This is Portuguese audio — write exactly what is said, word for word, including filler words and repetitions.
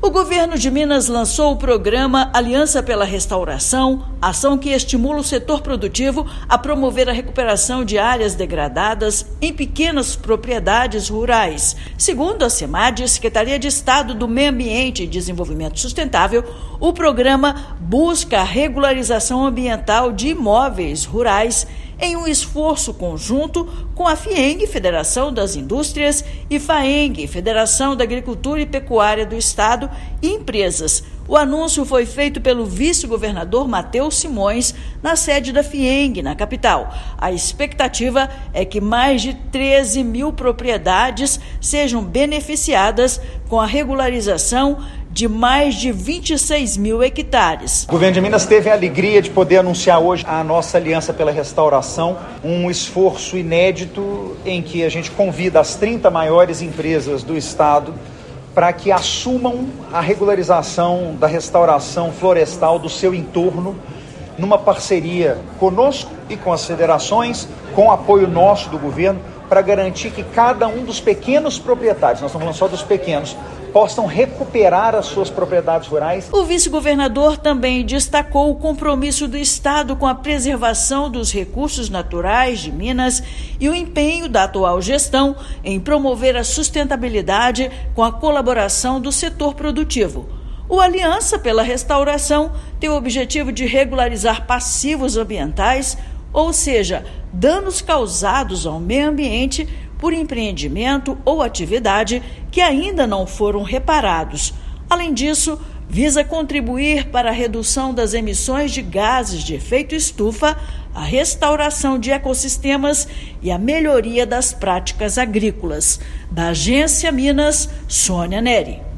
O governo de Minas lançou o programa Aliança pela Restauração, ação que estimula o setor produtivo a promover a recuperação de áreas degradadas em pequenas propriedades rurais. Segundo a SEMAD, Secretaria de Estado do Meio Ambiente e Desenvolvimento Sustentável, o programa busca a regularização ambiental de imóveis rurais em um esforço conjunto com a FIENG, Federação das Indústrias, e FAENG, Federação da Agricultura e Pecuária do Estado, e empresas. O anúncio foi feito pelo vice-governador Matheus Simões na sede da FIENG, na capital. A expectativa é que mais de treze mil propriedades sejam beneficiadas com a regularização de mais de vinte e seis mil hectares. O governo de Minas teve a alegria de poder anunciar hoje a nossa Aliança pela Restauração, um esforço inédito em que a gente convida as trinta maiores empresas do estado para que assumam a regularização da restauração florestal do seu entorno, numa parceria conosco e com as federações, com apoio nosso do governo, para garantir que cada um dos pequenos proprietários, nós estamos falando só dos pequenos, possam recuperar as suas propriedades rurais. O vice-governador também destacou o compromisso do Estado com a preservação dos recursos naturais de Minas e o empenho da atual gestão em promover a sustentabilidade com a colaboração do setor produtivo. O Aliança pela Restauração tem o objetivo de regularizar passivos ambientais, ou seja, danos causados ao meio ambiente por empreendimento ou atividade que ainda não foram reparados. Além disso, visa contribuir para a redução das emissões de gases de efeito estufa, a restauração de ecossistemas e a melhoria das práticas agrícolas. Da Agência Minas, Sônia Neri.